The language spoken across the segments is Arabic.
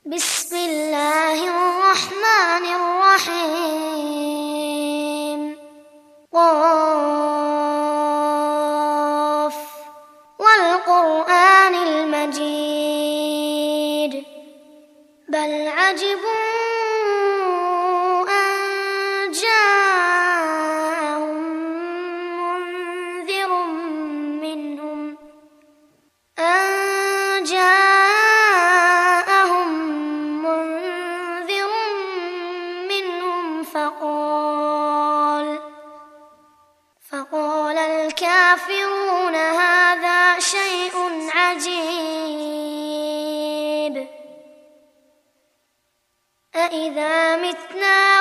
بسم الله الرحمن الرحيم. قاف والقرآن المجيد بل عجبوا أن جاءهم منذر منهم فقال الكافرون هذا شيء عجيب أإذا متنا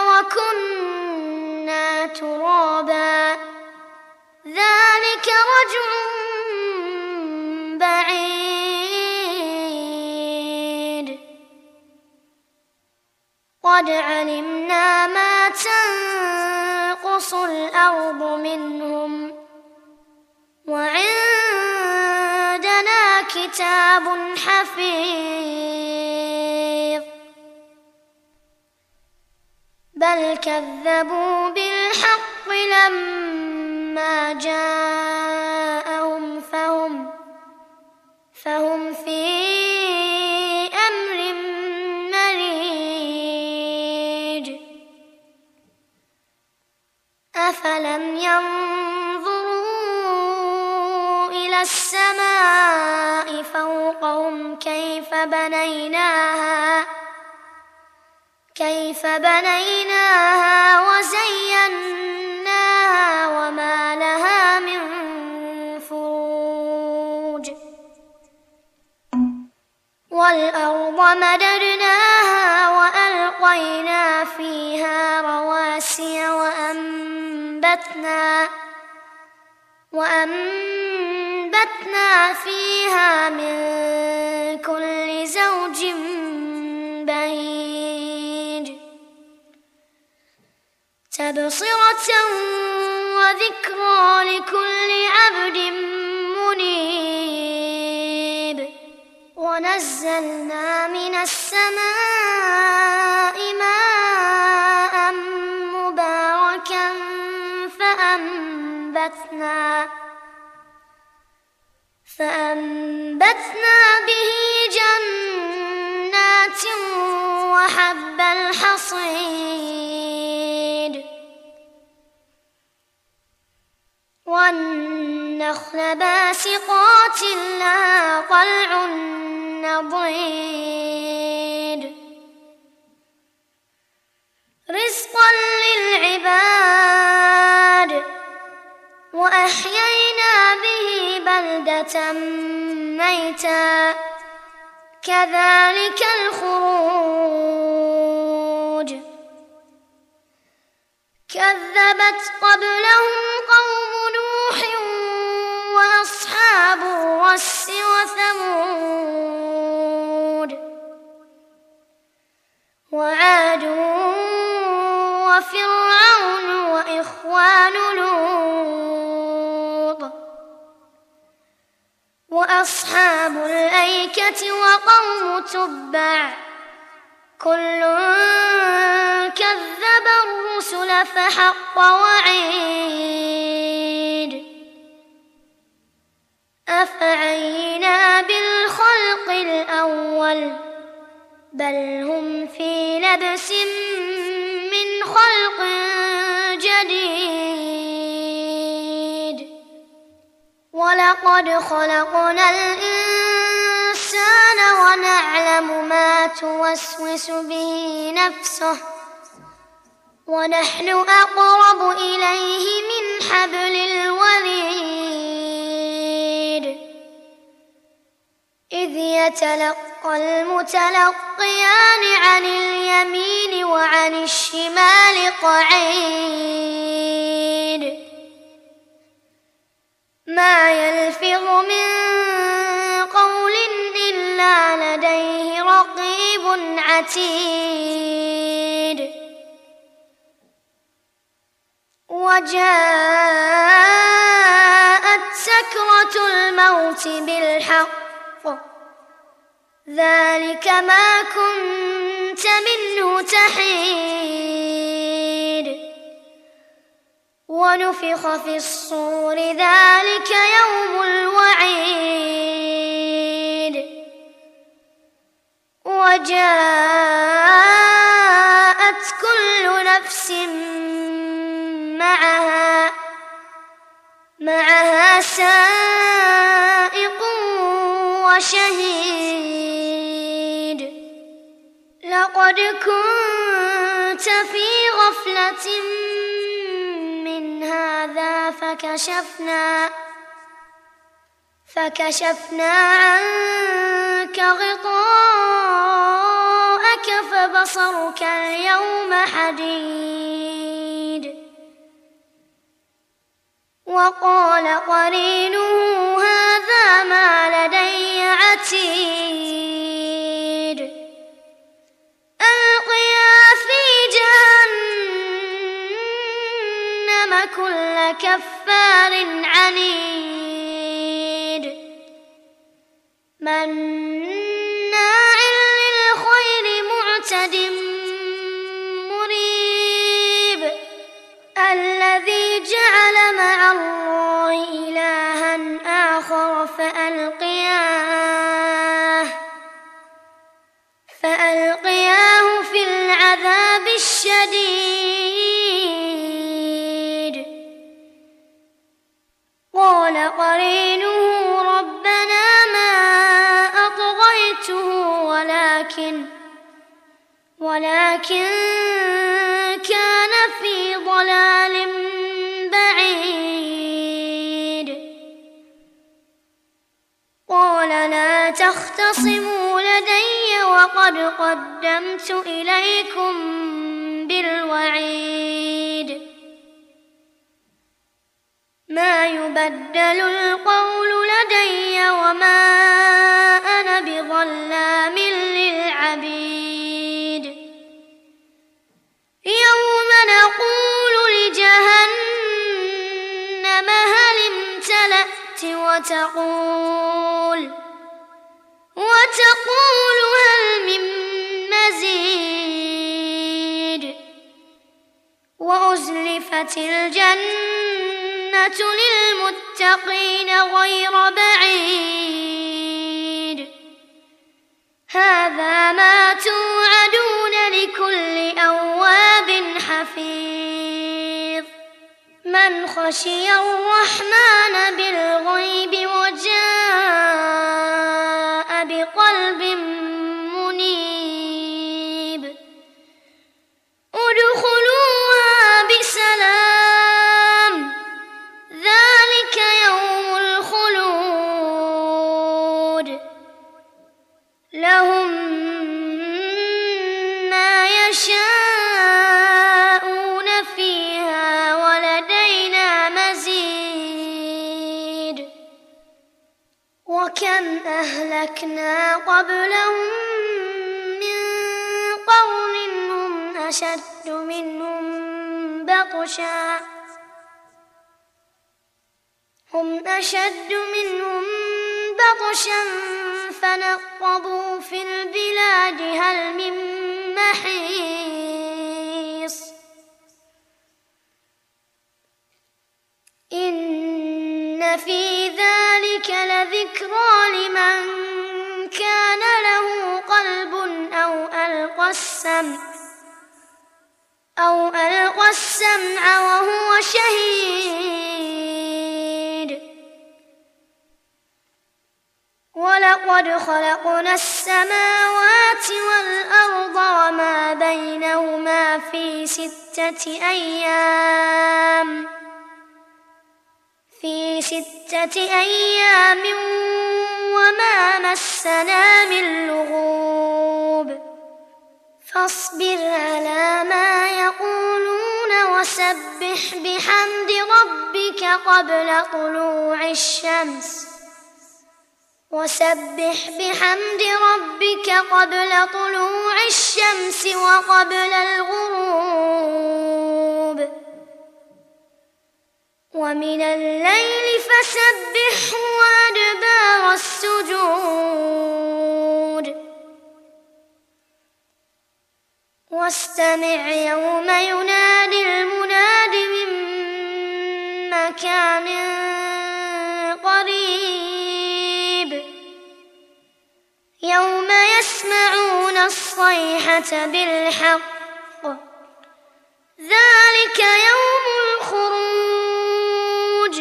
وكنا ترابا ذلك رجع بعيد قد علمنا ما تنقص الأرض منهم وعندنا كتاب حفيظ بل كذبوا بالحق لما جاءهم فهم في أمر مريج أفلم ينظروا إلى السماء فوقهم كيف بنيناها وزيناها وما لها من فروج والأرض مددناها وألقينا فيها رواسي وأنبتنا فيها من كل زوج بهيج تبصرة وذكرى لكل عبد منيب ونزلنا من السماء ماء مباركا فأنبتنا به جنات وحب الحصيد والنخل باسقات لها طلع نضيد رزقا للعباد وأحيينا به بلدة ميتا كذلك الخروج كذبت قبلهم قوم نوح وأصحاب الرس وثمود وعاد وفرعون وإخوان لوط وأصحاب الأيكة وقوم تبع كل كذب الرسل فحق وعيد أفعينا بالخلق الأول بل هم في لبس من خلق جديد ولقد خلقنا الإنسان ونعلم ما توسوس به نفسه ونحن أقرب إليه من حبل الوريد إذ يتلقى المتلقيان عن اليمين وعن الشمال قعيد ما يلفظ من قول إلا لديه رقيب عتيد وجاءت سكرة الموت بالحق ذلك ما كنت منه تحيد ونفخ في الصور ذلك يوم الوعيد وجاءت كل نفس معها سائق وشهيد لقد كنت في غفلة من هذا فكشفنا عنك غطاءك فبصرك اليوم حديد وقال قرينه هذا ما لدي عتيد ألقيا في جهنم كل كفار عنيد مناع للخير معتد مريب الذي جعل مع الله إلها آخر فألقياه في العذاب الشديد قال قرينه ربنا ما أطغيته ولكن كان في ضلال بعيد قال لا تختصموا لدي وقد قدمت إليكم بالوعيد ما يبدل القول لدي وما أنا بظلام للعبيد يوم نقول لجهنم هل امتلأت وتقول هل من مزيد وأزلفت الجنة للمتقين غير بعيد هذا ما توعدون لكل أواب حفيظ من خشي الرحمن بالغيب وجاء بقلب منيب ادخلوها بسلام ذلك يوم الخلود لهم ما يشاءون فيها ولدينا مزيد وكم أهلكنا قبلهم من قرن هم أشد منهم بطشا فنقبوا في البلاد هل من محيص إن في ذلك لذكرى لمن كان له قلب أو ألقى السمع وهو شهيد ولقد خلقنا السماوات والأرض وما بينهما في 6 أيام وما مسنا من لغوب فاصبر على ما يقولون وسبح بحمد ربك قبل طلوع الشمس وقبل الغروب ومن الليل فسبحه وأدبار السجود واستمع يوم ينادي المناد من مكان قريب يوم يسمعون الصيحة بالحق ذلك يوم الخروج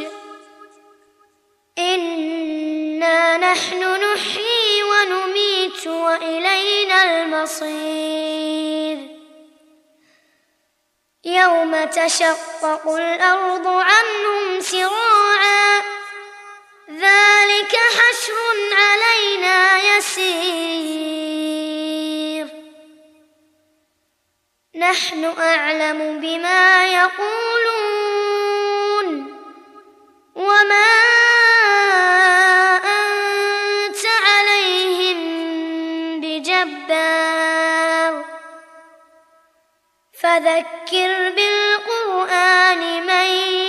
إنا نحن نحيي ونميت وإلينا المصير يوم تشقق الأرض عنهم سراعا ذلك حشر علينا يسير نحن أعلم بما يقولون وما أنت عليهم بجبار فذكر بالقرآن من